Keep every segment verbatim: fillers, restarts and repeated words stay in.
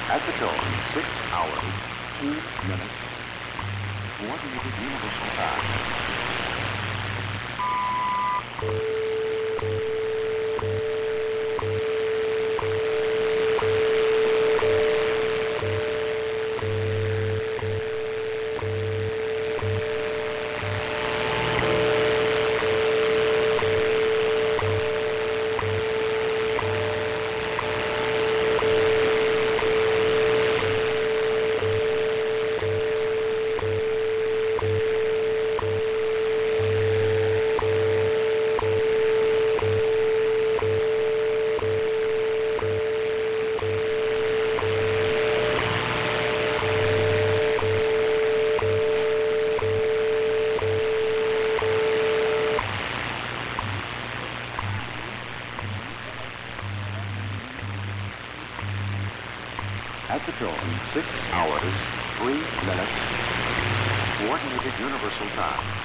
At the tone, six hours, two minutes, coordinated universal time. At the tone, six hours, three minutes, coordinated universal time.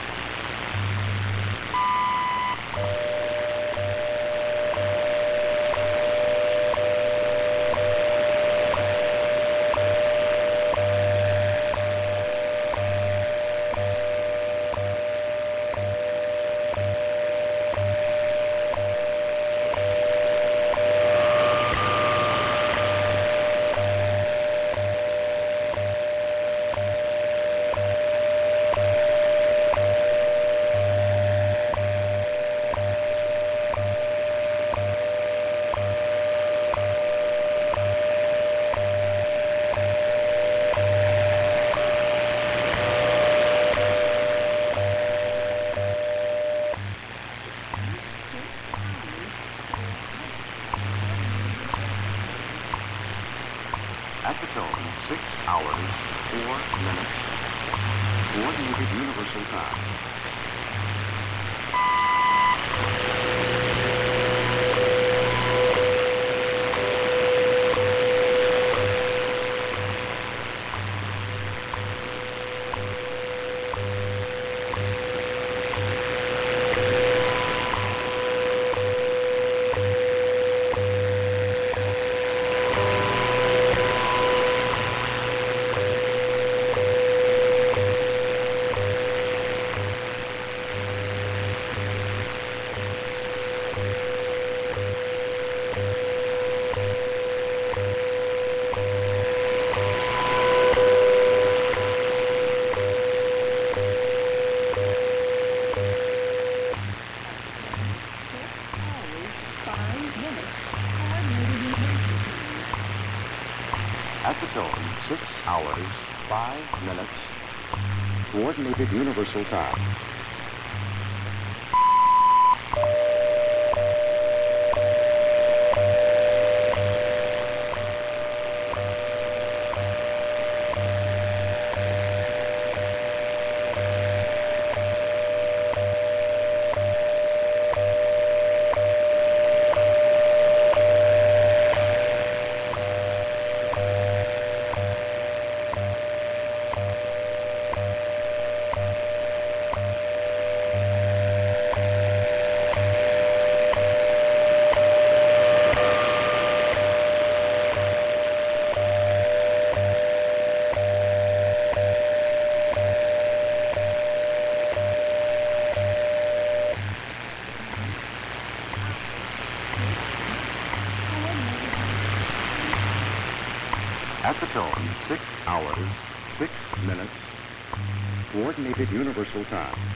At the tone, six hours, four minutes, coordinated universal time. At the tone, six hours, five minutes, coordinated universal time. At the tone, six hours, six minutes, coordinated universal time.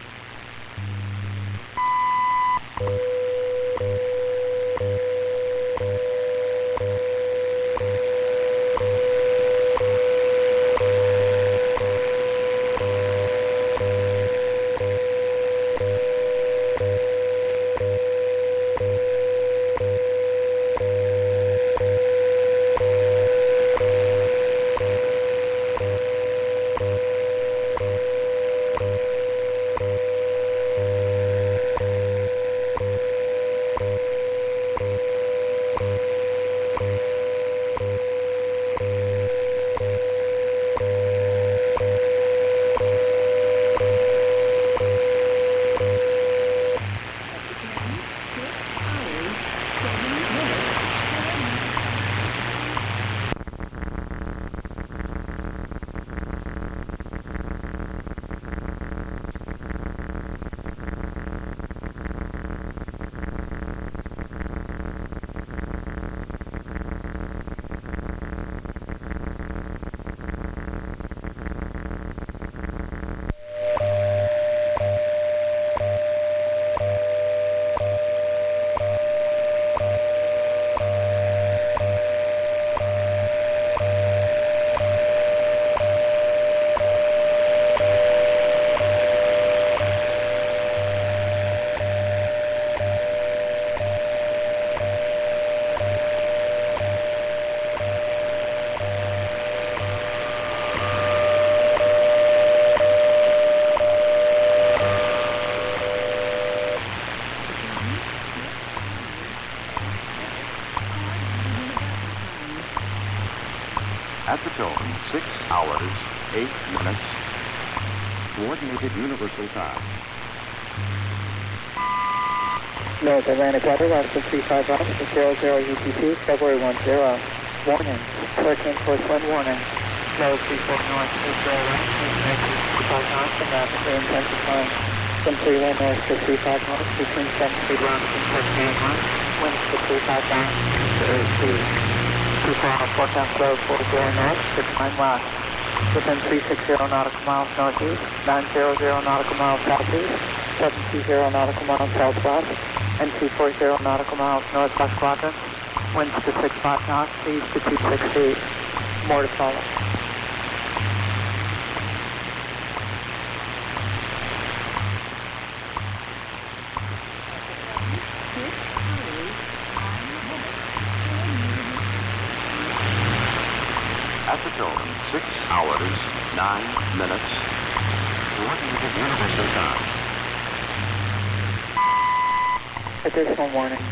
Thank you. Acetone, six hours, eight minutes. Coordinated Universal Time. North Atlantic weather, Alaska three five one, zero zero U T C, February one zero. Warning, hurricane force wind warning. Low three four north, eight zero one, eight five knots, and rapidly intensifying. Wind three one north to three five knots, between seven speed one and thirteen one. Winds to three five nine, eight two. two four on forecast low, four zero north, six nine west. Within three six zero nautical miles northeast, nine zero zero nautical miles southeast, seven two zero nautical miles southwest, and two four zero nautical miles northwest quadrant. Winds to six five knots, seas to two six feet. More to follow. Acetone, six hours, nine minutes. Coordinated Universal Time. Additional warning.